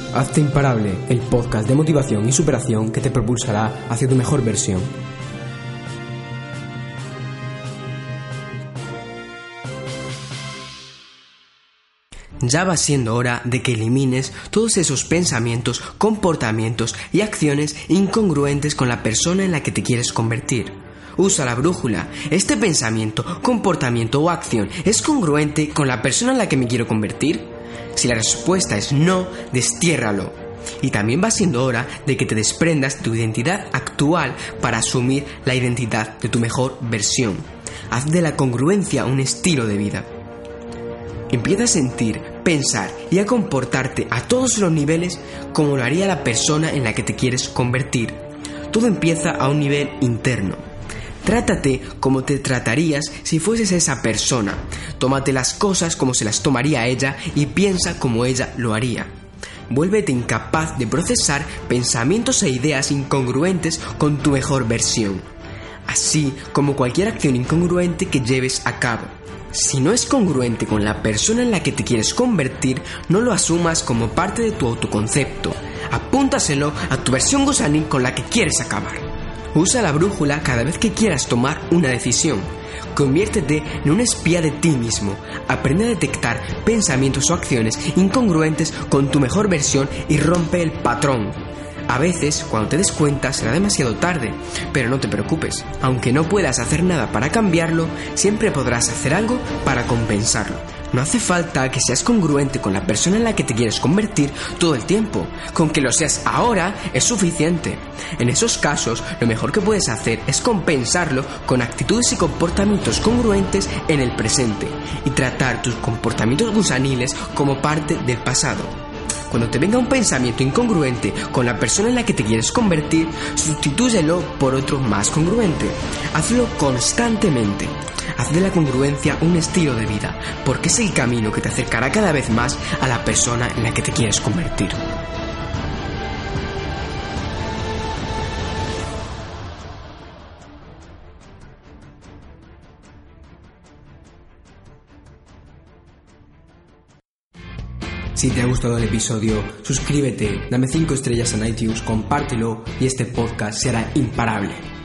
Hazte Imparable, el podcast de motivación y superación que te propulsará hacia tu mejor versión. Ya va siendo hora de que elimines todos esos pensamientos, comportamientos y acciones incongruentes con la persona en la que te quieres convertir. Usa la brújula. ¿Este pensamiento, comportamiento o acción es congruente con la persona en la que me quiero convertir? Si la respuesta es no, destiérralo. Y también va siendo hora de que te desprendas de tu identidad actual para asumir la identidad de tu mejor versión. Haz de la congruencia un estilo de vida. Empieza a sentir, pensar y a comportarte a todos los niveles como lo haría la persona en la que te quieres convertir. Todo empieza a un nivel interno. Trátate como te tratarías si fueses esa persona. Tómate las cosas como se las tomaría ella y piensa como ella lo haría. Vuélvete incapaz de procesar pensamientos e ideas incongruentes con tu mejor versión, así como cualquier acción incongruente que lleves a cabo. Si no es congruente con la persona en la que te quieres convertir, no lo asumas como parte de tu autoconcepto. Apúntaselo a tu versión gusanín con la que quieres acabar. Usa la brújula cada vez que quieras tomar una decisión. Conviértete en un espía de ti mismo. Aprende a detectar pensamientos o acciones incongruentes con tu mejor versión y rompe el patrón. A veces, cuando te des cuenta, será demasiado tarde, pero no te preocupes. Aunque no puedas hacer nada para cambiarlo, siempre podrás hacer algo para compensarlo. No hace falta que seas congruente con la persona en la que te quieres convertir todo el tiempo. Con que lo seas ahora es suficiente. En esos casos, lo mejor que puedes hacer es compensarlo con actitudes y comportamientos congruentes en el presente y tratar tus comportamientos gusaniles como parte del pasado. Cuando te venga un pensamiento incongruente con la persona en la que te quieres convertir, sustitúyelo por otro más congruente. Hazlo constantemente. Haz de la congruencia un estilo de vida, porque es el camino que te acercará cada vez más a la persona en la que te quieres convertir. Si te ha gustado el episodio, suscríbete, dame 5 estrellas en iTunes, compártelo y este podcast será imparable.